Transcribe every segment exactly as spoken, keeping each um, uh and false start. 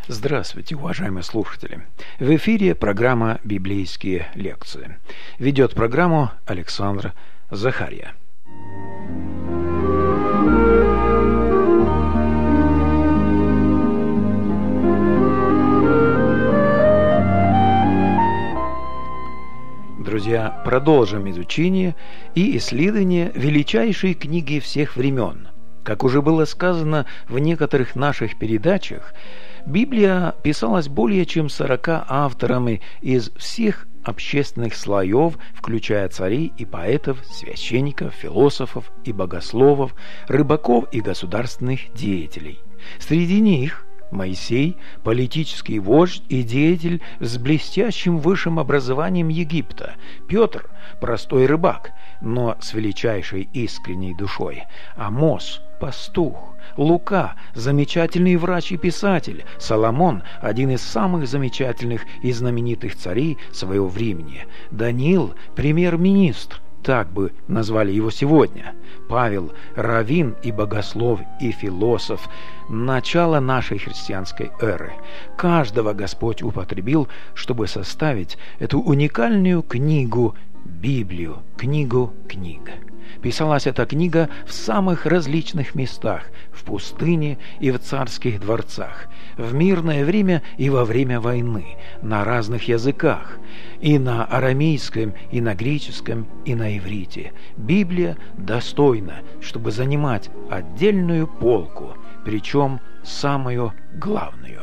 Здравствуйте, уважаемые слушатели! В эфире программа «Библейские лекции». Ведет программу Александр Захарья. Друзья, продолжим изучение и исследование величайшей книги всех времен. Как уже было сказано в некоторых наших передачах, Библия писалась более чем сорока авторами из всех общественных слоев, включая царей и поэтов, священников, философов и богословов, рыбаков и государственных деятелей. Среди них Моисей, политический вождь и деятель с блестящим высшим образованием Египта, Петр, простой рыбак, но с величайшей искренней душой, Амос, пастух, Лука, замечательный врач и писатель, Соломон, один из самых замечательных и знаменитых царей своего времени, Даниил, премьер-министр, так бы назвали его сегодня, Павел, раввин и богослов и философ, начало нашей христианской эры. Каждого Господь употребил, чтобы составить эту уникальную книгу, Библию, книгу книг. Писалась эта книга в самых различных местах, в пустыне и в царских дворцах, в мирное время и во время войны, на разных языках, и на арамейском, и на греческом, и на иврите. Библия достойна, чтобы занимать отдельную полку, причем самую главную.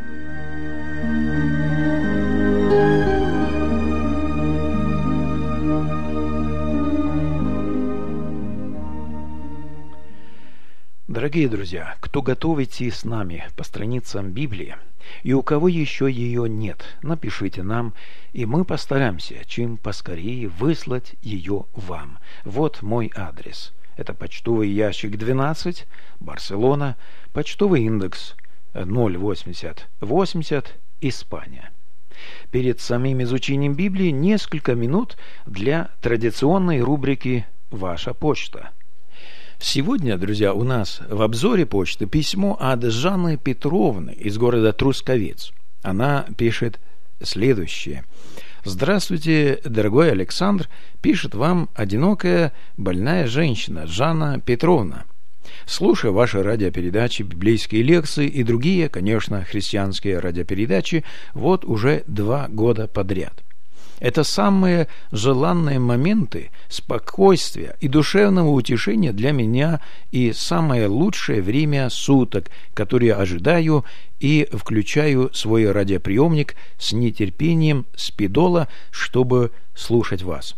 Дорогие друзья, кто готов идти с нами по страницам Библии, и у кого еще ее нет, напишите нам, и мы постараемся чем поскорее выслать ее вам. Вот мой адрес. Это почтовый ящик двенадцать, Барселона, почтовый индекс ноль восемьдесят восемьдесят, Испания. Перед самим изучением Библии несколько минут для традиционной рубрики «Ваша почта». Сегодня, друзья, у нас в обзоре почты письмо от Жанны Петровны из города Трусковец. Она пишет следующее. «Здравствуйте, дорогой Александр, пишет вам одинокая больная женщина Жанна Петровна. Слушая ваши радиопередачи, библейские лекции и другие, конечно, христианские радиопередачи, вот уже два года подряд. Это самые желанные моменты спокойствия и душевного утешения для меня и самое лучшее время суток, которое ожидаю и включаю свой радиоприемник с нетерпением спидола, чтобы слушать вас.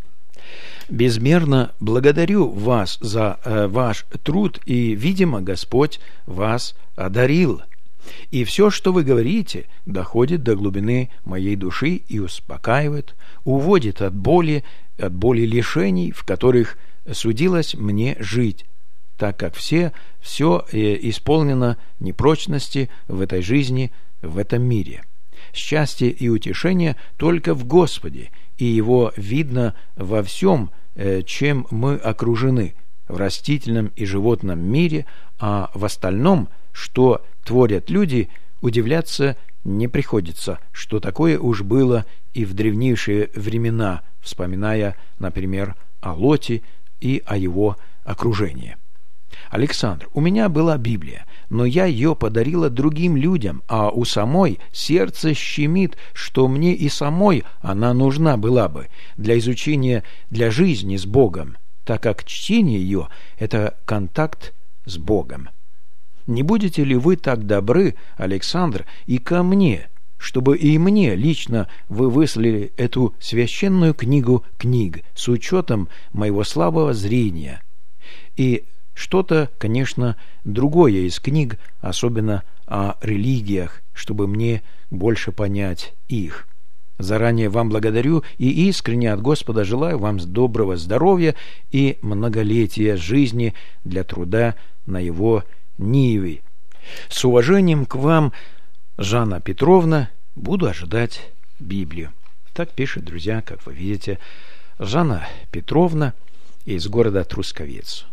Безмерно благодарю вас за э, ваш труд, и, видимо, Господь вас одарил. И все, что вы говорите, доходит до глубины моей души и успокаивает, уводит от боли, от боли лишений, в которых судилось мне жить, так как все, все исполнено непрочности в этой жизни, в этом мире. Счастье и утешение только в Господе, и Его видно во всем, чем мы окружены, в растительном и животном мире, а в остальном, что творят люди, удивляться не приходится, что такое уж было и в древнейшие времена, вспоминая, например, о Лоте и о его окружении. Александр, у меня была Библия, но я ее подарила другим людям, а у самой сердце щемит, что мне и самой она нужна была бы для изучения, для жизни с Богом, так как чтение ее – это контакт с Богом. Не будете ли вы так добры, Александр, и ко мне, чтобы и мне лично вы выслали эту священную книгу книг с учетом моего слабого зрения? И что-то, конечно, другое из книг, особенно о религиях, чтобы мне больше понять их. Заранее вам благодарю и искренне от Господа желаю вам доброго здоровья и многолетия жизни для труда на его ниве. С уважением к вам, Жанна Петровна, буду ожидать Библию». Так пишет, друзья, как вы видите, Жанна Петровна из города Трусковец.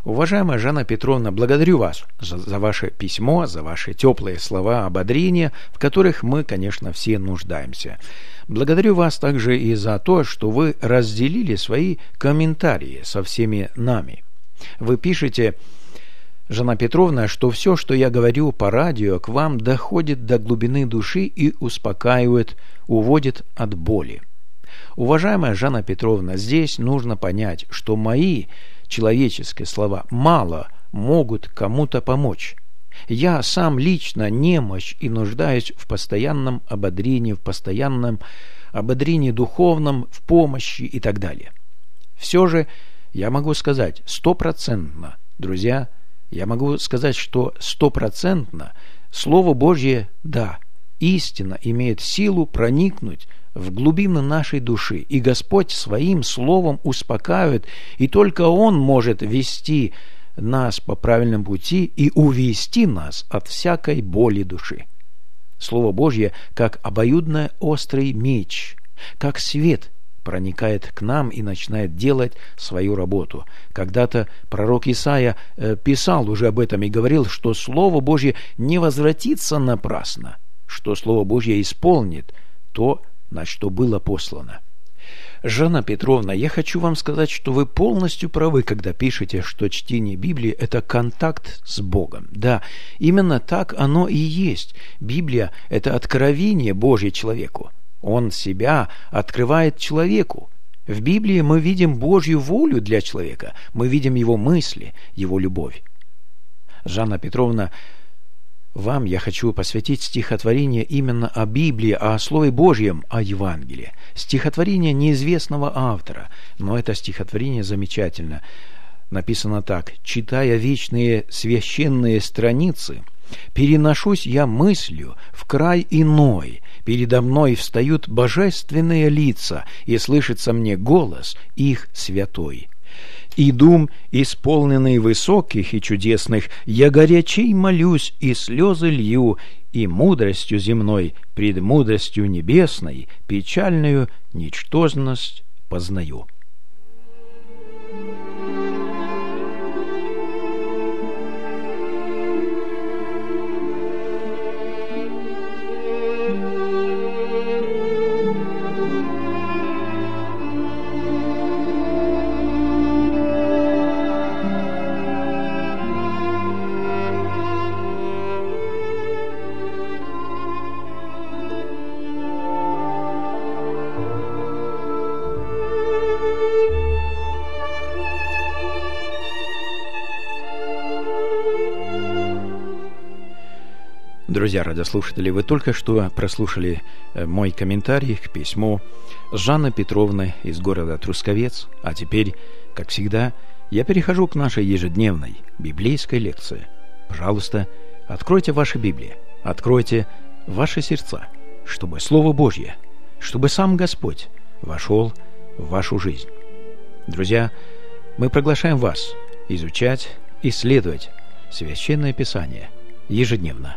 Уважаемая Жанна Петровна, благодарю вас за, за ваше письмо, за ваши теплые слова ободрения, в которых мы, конечно, все нуждаемся. Благодарю вас также и за то, что вы разделили свои комментарии со всеми нами. Вы пишете, Жанна Петровна, что все, что я говорю по радио, к вам доходит до глубины души и успокаивает, уводит от боли. Уважаемая Жанна Петровна, здесь нужно понять, что мои человеческие слова мало могут кому-то помочь. Я сам лично немощ и нуждаюсь в постоянном ободрении, в постоянном ободрении духовном, в помощи и так далее. Все же я могу сказать стопроцентно, друзья, я могу сказать, что стопроцентно Слово Божье, да, истина имеет силу проникнуть в глубины нашей души, и Господь своим словом успокаивает, и только Он может вести нас по правильному пути и увести нас от всякой боли души. Слово Божье, как обоюдно острый меч, как свет, проникает к нам и начинает делать свою работу. Когда-то пророк Исаия э, писал уже об этом и говорил, что Слово Божье не возвратится напрасно, что Слово Божье исполнит то, на что было послано. Жанна Петровна, я хочу вам сказать, что вы полностью правы, когда пишете, что чтение Библии – это контакт с Богом. Да, именно так оно и есть. Библия – это откровение Божье человеку. Он себя открывает человеку. В Библии мы видим Божью волю для человека, мы видим его мысли, его любовь. Жанна Петровна, вам я хочу посвятить стихотворение именно о Библии, о Слове Божьем, о Евангелии. Стихотворение неизвестного автора, но это стихотворение замечательно. Написано так: «Читая вечные священные страницы, переношусь я мыслью в край иной, передо мной встают божественные лица, и слышится мне голос их святой. И дум, исполненный высоких и чудесных, я горячей молюсь и слезы лью, и мудростью земной пред мудростью небесной печальную ничтожность познаю». Друзья радиослушатели, вы только что прослушали мой комментарий к письму Жанны Петровны из города Трусковец. А теперь, как всегда, я перехожу к нашей ежедневной библейской лекции. Пожалуйста, откройте ваши Библии, откройте ваши сердца, чтобы Слово Божье, чтобы сам Господь вошел в вашу жизнь. Друзья, мы приглашаем вас изучать, исследовать Священное Писание ежедневно.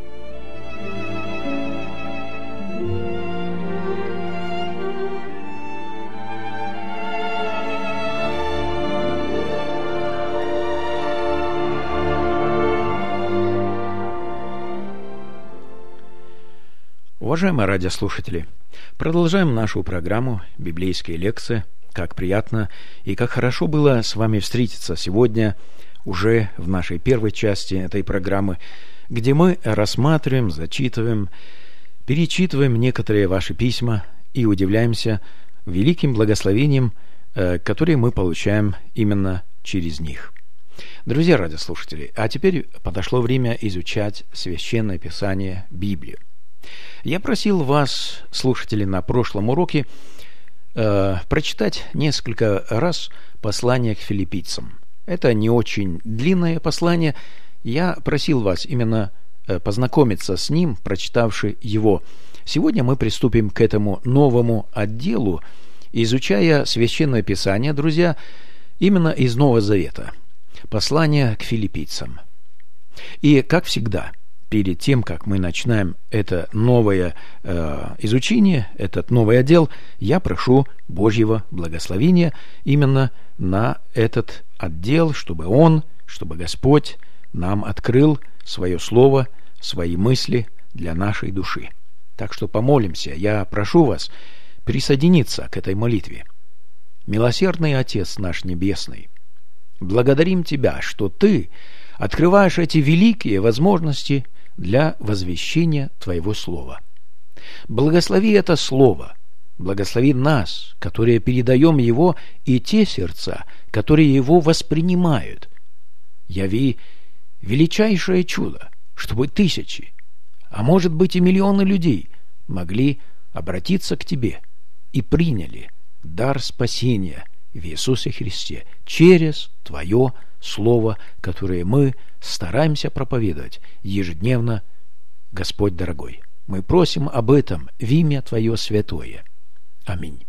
Уважаемые радиослушатели, продолжаем нашу программу «Библейские лекции». Как приятно и как хорошо было с вами встретиться сегодня уже в нашей первой части этой программы, где мы рассматриваем, зачитываем, перечитываем некоторые ваши письма и удивляемся великим благословением, которые мы получаем именно через них. Друзья радиослушатели, а теперь подошло время изучать Священное Писание, Библию. Я просил вас, слушатели, на прошлом уроке э, прочитать несколько раз послание к филиппийцам. Это не очень длинное послание. Я просил вас именно э, познакомиться с ним, прочитавши его. Сегодня мы приступим к этому новому отделу, изучая Священное Писание, друзья, именно из Нового Завета. Послание к филиппийцам. И, как всегда, перед тем, как мы начинаем это новое э, изучение, этот новый отдел, я прошу Божьего благословения именно на этот от дел, чтобы Он, чтобы Господь нам открыл свое слово, свои мысли для нашей души. Так что помолимся. Я прошу вас присоединиться к этой молитве. Милосердный Отец наш Небесный, благодарим Тебя, что Ты открываешь эти великие возможности для возвещения Твоего Слова. Благослови это Слово, благослови нас, которые передаем его, и те сердца, которые его воспринимают. Яви величайшее чудо, чтобы тысячи, а может быть и миллионы людей могли обратиться к Тебе и приняли дар спасения в Иисусе Христе через Твое Слово, которое мы стараемся проповедовать ежедневно, Господь дорогой. Мы просим об этом в имя Твое святое. Аминь.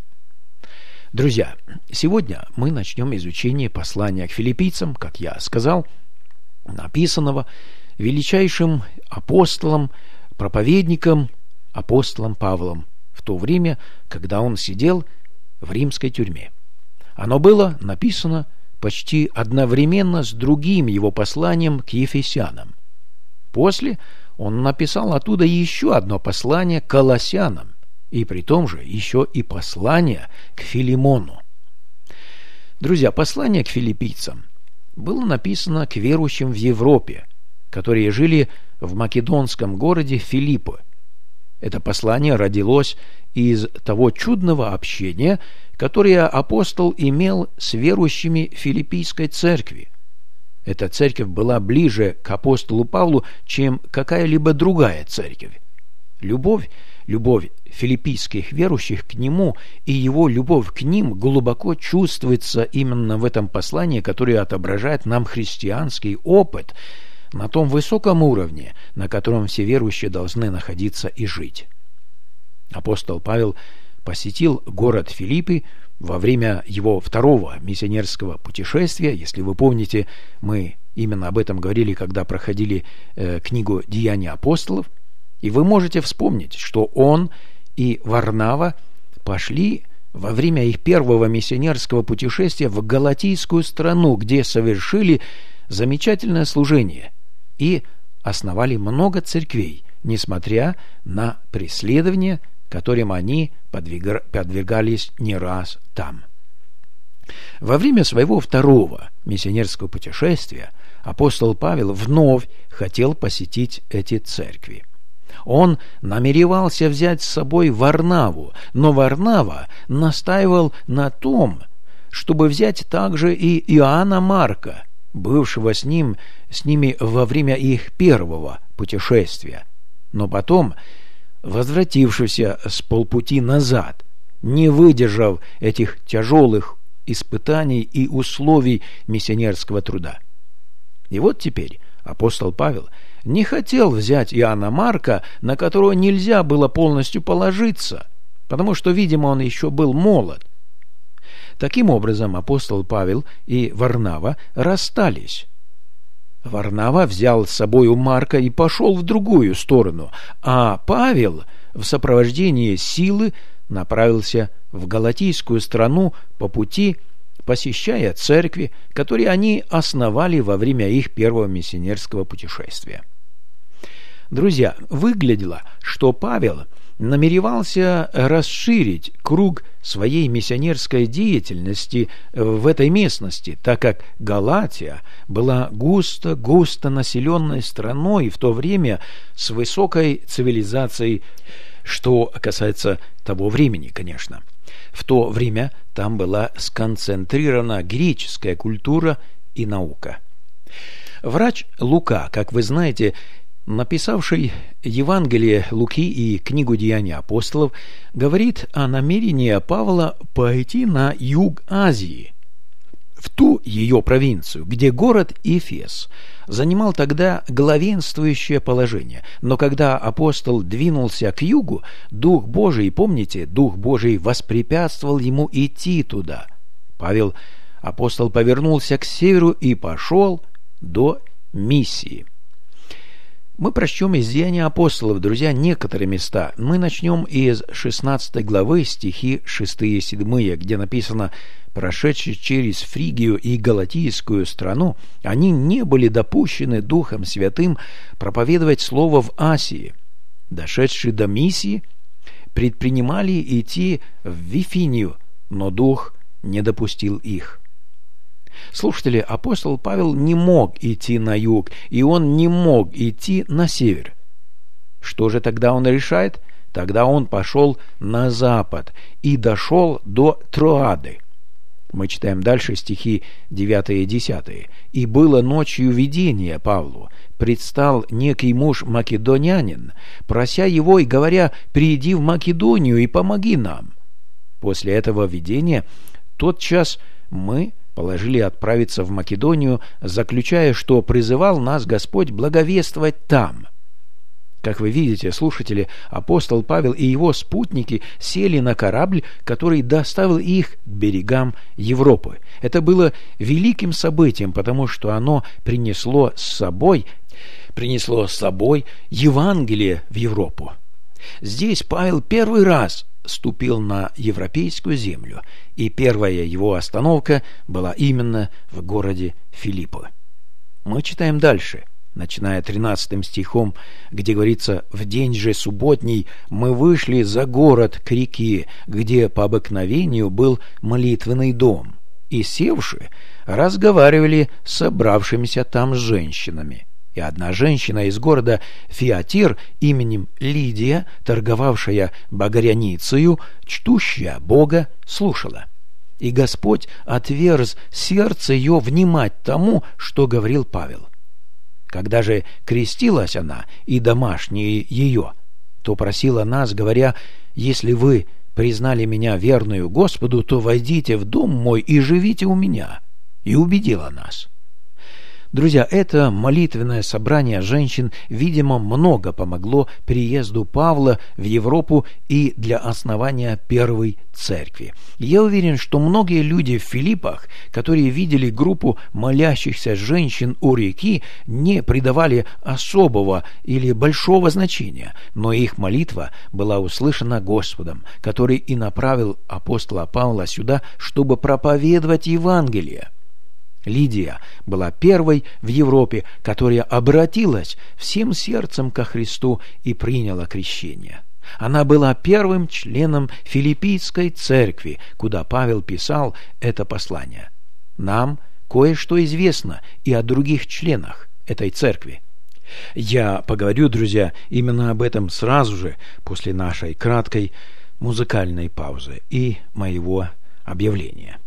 Друзья, сегодня мы начнем изучение послания к филиппийцам, как я сказал, написанного величайшим апостолом, проповедником, апостолом Павлом в то время, когда он сидел в римской тюрьме. Оно было написано почти одновременно с другим его посланием к ефесянам. После он написал оттуда еще одно послание к колоссянам, и при том же еще и послание к Филимону. Друзья, послание к филиппийцам было написано к верующим в Европе, которые жили в македонском городе Филиппы. Это послание родилось из того чудного общения, которое апостол имел с верующими филиппийской церкви. Эта церковь была ближе к апостолу Павлу, чем какая-либо другая церковь. Любовь, любовь филиппийских верующих к нему и его любовь к ним глубоко чувствуется именно в этом послании, которое отображает нам христианский опыт на том высоком уровне, на котором все верующие должны находиться и жить. Апостол Павел посетил город Филиппы во время его второго миссионерского путешествия. Если вы помните, мы именно об этом говорили, когда проходили э, книгу «Деяния апостолов». И вы можете вспомнить, что он и Варнава пошли во время их первого миссионерского путешествия в Галатийскую страну, где совершили замечательное служение и основали много церквей, несмотря на преследования, которым они подвергались не раз там. Во время своего второго миссионерского путешествия апостол Павел вновь хотел посетить эти церкви. Он намеревался взять с собой Варнаву, но Варнава настаивал на том, чтобы взять также и Иоанна Марка, бывшего с ним, с ними во время их первого путешествия, но потом возвратившийся с полпути назад, не выдержав этих тяжелых испытаний и условий миссионерского труда. И вот теперь апостол Павел не хотел взять Иоанна Марка, на которого нельзя было полностью положиться, потому что, видимо, он еще был молод. Таким образом, апостол Павел и Варнава расстались. Варнава взял с собой Марка и пошел в другую сторону, а Павел в сопровождении Силы направился в Галатийскую страну по пути, посещая церкви, которые они основали во время их первого миссионерского путешествия. Друзья, выглядело, что Павел намеревался расширить круг своей миссионерской деятельности в этой местности, так как Галатия была густо-густо населенной страной в то время с высокой цивилизацией, что касается того времени, конечно. В то время там была сконцентрирована греческая культура и наука. Врач Лука, как вы знаете, написавший Евангелие Луки и книгу «Деяния апостолов», говорит о намерении Павла пойти на юг Азии, в ту ее провинцию, где город Эфес занимал тогда главенствующее положение. Но когда апостол двинулся к югу, Дух Божий, помните, Дух Божий воспрепятствовал ему идти туда. Павел, апостол, повернулся к северу и пошел до Миссии. Мы прочтем из Деяний апостолов, друзья, некоторые места. Мы начнем из шестнадцатой главы, стихи шестые и седьмые, где написано: прошедшие через Фригию и Галатийскую страну, они не были допущены Духом Святым проповедовать Слово в Асии. Дошедшие до Мисии, предпринимали идти в Вифинию, но Дух не допустил их. Слушатели, апостол Павел не мог идти на юг, и он не мог идти на север. Что же тогда он решает? Тогда он пошел на запад и дошел до Троады. Мы читаем дальше стихи девятый и десятый. «И было ночью видение Павлу. Предстал некий муж македонянин, прося его и говоря: приди в Македонию и помоги нам». После этого видения тотчас мы положили отправиться в Македонию, заключая, что призывал нас Господь благовествовать там. Как вы видите, слушатели, апостол Павел и его спутники сели на корабль, который доставил их к берегам Европы. Это было великим событием, потому что оно принесло с собой, принесло с собой Евангелие в Европу. Здесь Павел первый раз ступил на европейскую землю, и первая его остановка была именно в городе Филиппы. Мы читаем дальше, начиная тринадцатым стихом, где говорится: «В день же субботний мы вышли за город к реке, где по обыкновению был молитвенный дом, и, севши, разговаривали с собравшимися там женщинами. И одна женщина из города Фиатир именем Лидия, торговавшая багряницею, чтущая Бога, слушала. И Господь отверз сердце ее внимать тому, что говорил Павел. Когда же крестилась она и домашние ее, то просила нас, говоря: если вы признали меня верную Господу, то войдите в дом мой и живите у меня. И убедила нас». Друзья, это молитвенное собрание женщин, видимо, много помогло приезду Павла в Европу и для основания первой церкви. Я уверен, что многие люди в Филиппах, которые видели группу молящихся женщин у реки, не придавали особого или большого значения, но их молитва была услышана Господом, который и направил апостола Павла сюда, чтобы проповедовать Евангелие. Лидия была первой в Европе, которая обратилась всем сердцем ко Христу и приняла крещение. Она была первым членом Филиппийской церкви, куда Павел писал это послание. Нам кое-что известно и о других членах этой церкви. Я поговорю, друзья, именно об этом сразу же после нашей краткой музыкальной паузы и моего объявления.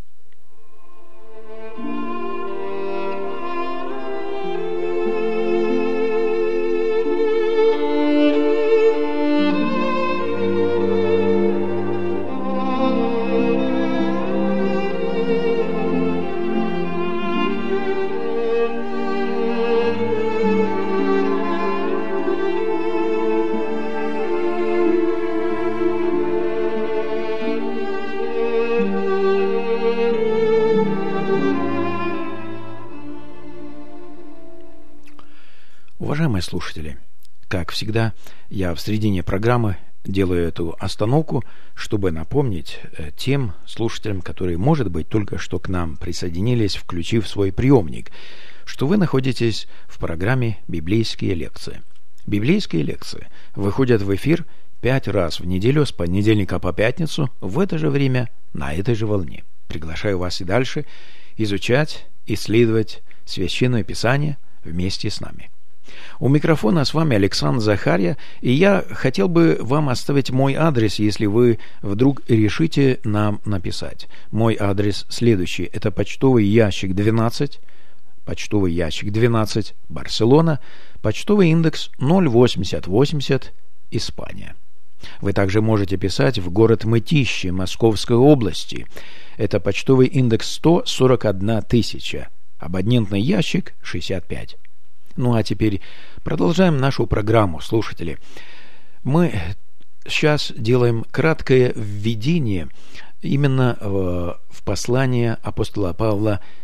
Уважаемые слушатели, как всегда, я в середине программы делаю эту остановку, чтобы напомнить тем слушателям, которые, может быть, только что к нам присоединились, включив свой приемник, что вы находитесь в программе «Библейские лекции». Библейские лекции выходят в эфир пять раз в неделю с понедельника по пятницу в это же время на этой же волне. Приглашаю вас и дальше изучать, исследовать Священное Писание вместе с нами. У микрофона с вами Александр Захарья, и я хотел бы вам оставить мой адрес, если вы вдруг решите нам написать. Мой адрес следующий. Это почтовый ящик двенадцать, почтовый ящик двенадцать, Барселона, почтовый индекс ноль восемьдесят восемьдесят, Испания. Вы также можете писать в город Мытищи Московской области. Это почтовый индекс сто сорок одна тысяча, абонентный ящик шестьдесят пять. Ну а теперь продолжаем нашу программу, слушатели. Мы сейчас делаем краткое введение именно в послание апостола Павла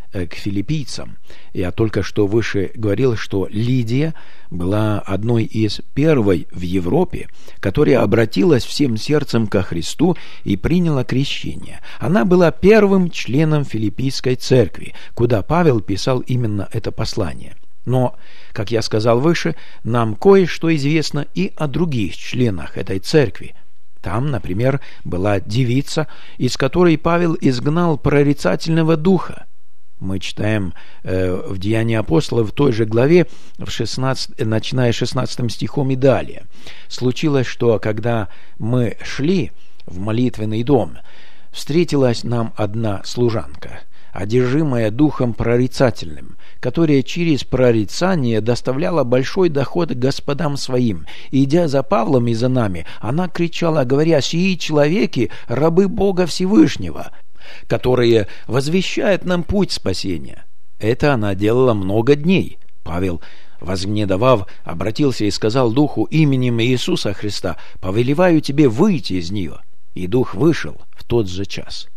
к филиппийцам. Я только что выше говорил, что Лидия была одной из первой в Европе, которая обратилась всем сердцем ко Христу и приняла крещение. Она была первым членом Филиппийской церкви, куда Павел писал именно это послание. Но, как я сказал выше, нам кое-что известно и о других членах этой церкви. Там, например, была девица, из которой Павел изгнал прорицательного духа. Мы читаем э, в Деянии апостолов в той же главе, в шестнадцатом, начиная шестнадцатым стихом и далее. Случилось, что когда мы шли в молитвенный дом, встретилась нам одна служанка, одержимая духом прорицательным, которая через прорицание доставляла большой доход господам своим. И, идя за Павлом и за нами, она кричала, говоря: «Сии человеки, рабы Бога Всевышнего, которые возвещают нам путь спасения». Это она делала много дней. Павел, возгнедовав, обратился и сказал духу: «Именем Иисуса Христа повелеваю тебе выйти из нее». И дух вышел в тот же час.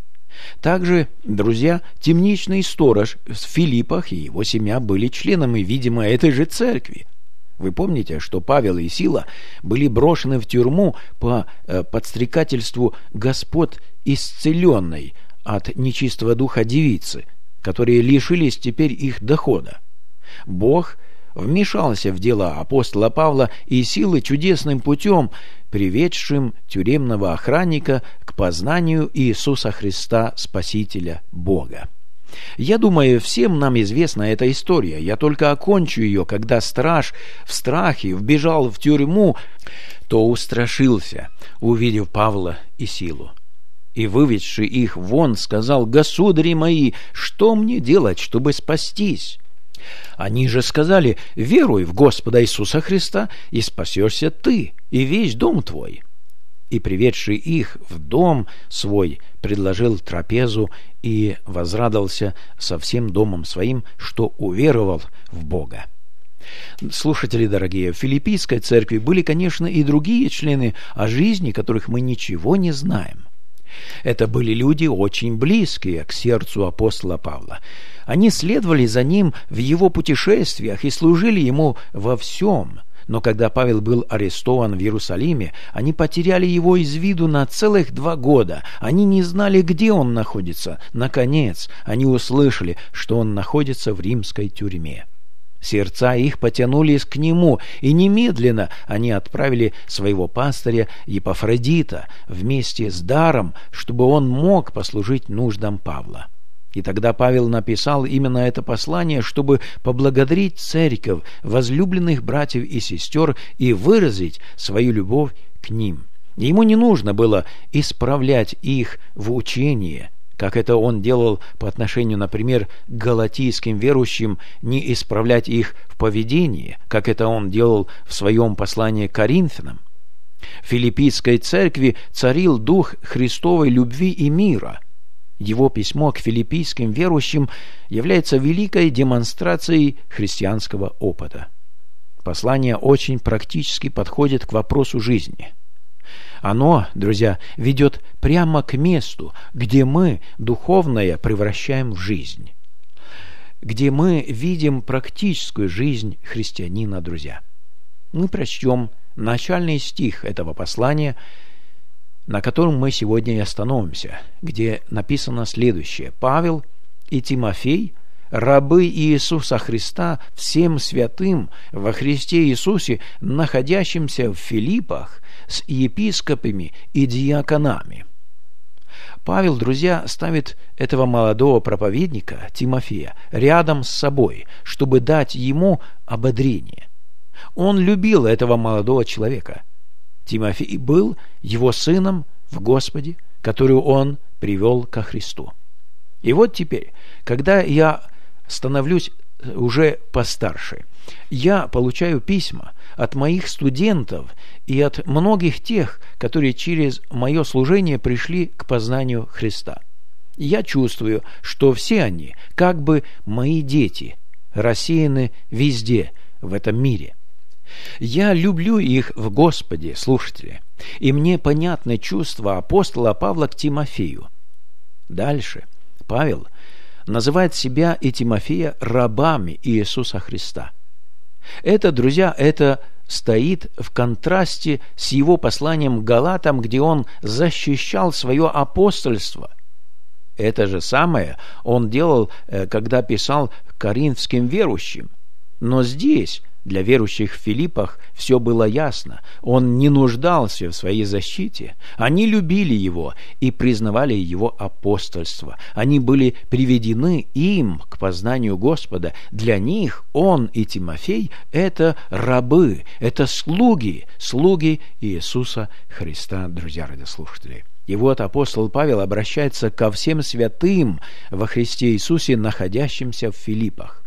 Также, друзья, темничный сторож в Филиппах и его семья были членами, видимо, этой же церкви. Вы помните, что Павел и Сила были брошены в тюрьму по э, подстрекательству господ исцеленной от нечистого духа девицы, которые лишились теперь их дохода. Бог вмешался в дела апостола Павла и Силы чудесным путем, приведшим тюремного охранника к познанию Иисуса Христа, Спасителя Бога. Я думаю, всем нам известна эта история. Я только окончу ее, когда страж в страхе вбежал в тюрьму, то устрашился, увидев Павла и Силу. И, выведший их вон, сказал: «Государи мои, что мне делать, чтобы спастись?» Они же сказали: «Веруй в Господа Иисуса Христа, и спасешься ты, и весь дом твой». И, приведший их в дом свой, предложил трапезу и возрадовался со всем домом своим, что уверовал в Бога. Слушатели дорогие, в Филиппийской церкви были, конечно, и другие члены, о жизни которых мы ничего не знаем. Это были люди очень близкие к сердцу апостола Павла. Они следовали за ним в его путешествиях и служили ему во всем. Но когда Павел был арестован в Иерусалиме, они потеряли его из виду на целых два года. Они не знали, где он находится. Наконец, они услышали, что он находится в римской тюрьме. Сердца их потянулись к нему, и немедленно они отправили своего пастыря Епафродита вместе с даром, чтобы он мог послужить нуждам Павла. И тогда Павел написал именно это послание, чтобы поблагодарить церковь, возлюбленных братьев и сестер, и выразить свою любовь к ним. Ему не нужно было исправлять их в учении, как это он делал по отношению, например, к галатийским верующим, не исправлять их в поведении, как это он делал в своем послании к Коринфянам. В Филиппийской церкви царил дух Христовой любви и мира. Его письмо к филиппийским верующим является великой демонстрацией христианского опыта. Послание очень практически подходит к вопросу жизни. Оно, друзья, ведет прямо к месту, где мы духовное превращаем в жизнь, где мы видим практическую жизнь христианина, друзья. Мы прочтем начальный стих этого послания, на котором мы сегодня и остановимся, где написано следующее: «Павел и Тимофей, рабы Иисуса Христа, всем святым во Христе Иисусе, находящимся в Филиппах, с епископами и диаконами». Павел, друзья, ставит этого молодого проповедника Тимофея рядом с собой, чтобы дать ему ободрение. Он любил этого молодого человека. Тимофей был его сыном в Господе, которую он привел ко Христу. И вот теперь, когда я становлюсь уже постарше, я получаю письма от моих студентов и от многих тех, которые через мое служение пришли к познанию Христа. Я чувствую, что все они, как бы мои дети, рассеяны везде в этом мире. Я люблю их в Господе, слушатели, и мне понятны чувства апостола Павла к Тимофею. Дальше Павел называет себя и Тимофея рабами Иисуса Христа. Это, друзья, это стоит в контрасте с его посланием к Галатам, где он защищал свое апостольство. Это же самое он делал, когда писал коринфским верующим. Но здесь, для верующих в Филиппах, все было ясно. Он не нуждался в своей защите. Они любили его и признавали его апостольство. Они были приведены им к познанию Господа. Для них он и Тимофей – это рабы, это слуги, слуги Иисуса Христа, друзья радиослушатели. И вот апостол Павел обращается ко всем святым во Христе Иисусе, находящимся в Филиппах.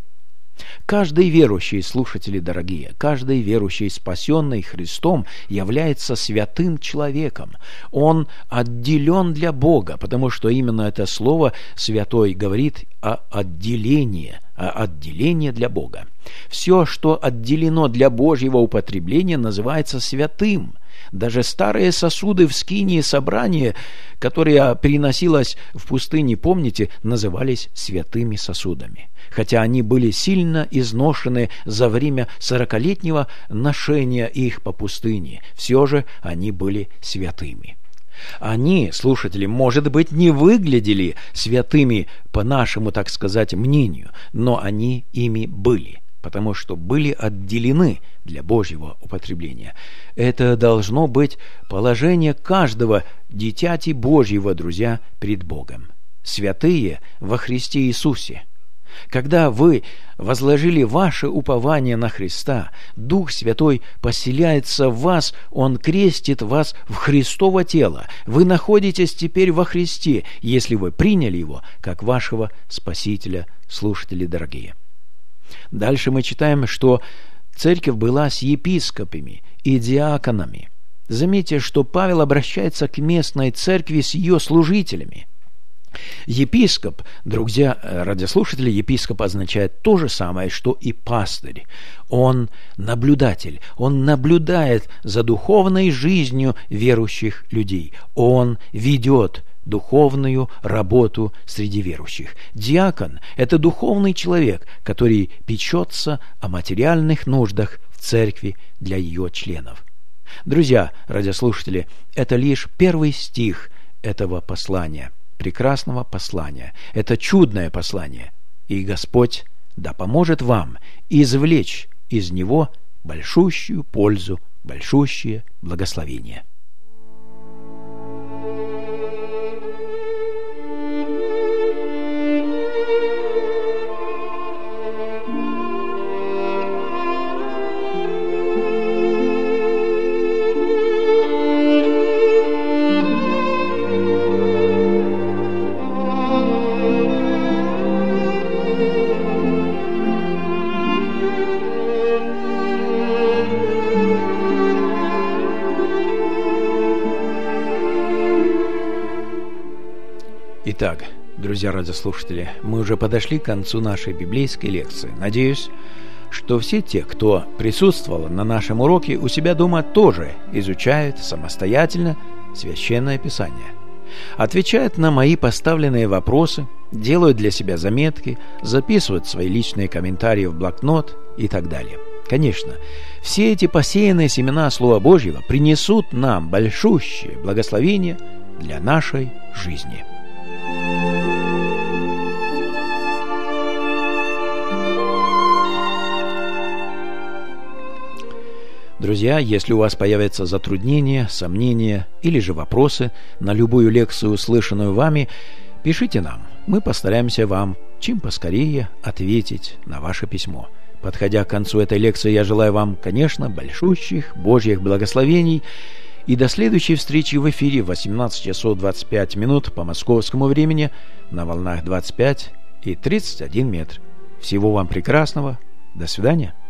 Каждый верующий, слушатели дорогие, каждый верующий, спасенный Христом, является святым человеком. Он отделен для Бога, потому что именно это слово «святой» говорит о отделении, о отделении для Бога. Все, что отделено для Божьего употребления, называется святым. Даже старые сосуды в скинии собрания, которые приносилось в пустыне, помните, назывались святыми сосудами. Хотя они были сильно изношены за время сорокалетнего ношения их по пустыне, все же они были святыми. Они, слушатели, может быть, не выглядели святыми по нашему, так сказать, мнению, но они ими были, потому что были отделены для Божьего употребления. Это должно быть положение каждого дитяти Божьего, друзья, пред Богом. Святые во Христе Иисусе. Когда вы возложили ваше упование на Христа, Дух Святой поселяется в вас, Он крестит вас в Христово тело. Вы находитесь теперь во Христе, если вы приняли Его как вашего Спасителя, слушатели дорогие. Дальше мы читаем, что церковь была с епископами и диаконами. Заметьте, что Павел обращается к местной церкви с ее служителями. Епископ, друзья радиослушатели, епископ означает то же самое, что и пастырь. Он наблюдатель, он наблюдает за духовной жизнью верующих людей. Он ведет духовную работу среди верующих. Диакон – это духовный человек, который печется о материальных нуждах в церкви для ее членов. Друзья радиослушатели, это лишь первый стих этого послания, прекрасного послания. Это чудное послание. И Господь да поможет вам извлечь из него большущую пользу, большущее благословение. Итак, друзья радиослушатели, мы уже подошли к концу нашей библейской лекции. Надеюсь, что все те, кто присутствовал на нашем уроке, у себя дома тоже изучают самостоятельно Священное Писание, отвечают на мои поставленные вопросы, делают для себя заметки, записывают свои личные комментарии в блокнот и так далее. Конечно, все эти посеянные семена Слова Божьего принесут нам большущее благословение для нашей жизни. Друзья, если у вас появятся затруднения, сомнения или же вопросы на любую лекцию, услышанную вами, пишите нам. Мы постараемся вам чем поскорее ответить на ваше письмо. Подходя к концу этой лекции, я желаю вам, конечно, большущих Божьих благословений. И до следующей встречи в эфире в восемнадцать часов двадцать пять минут по московскому времени на волнах двадцать пять и тридцать один метр. Всего вам прекрасного. До свидания.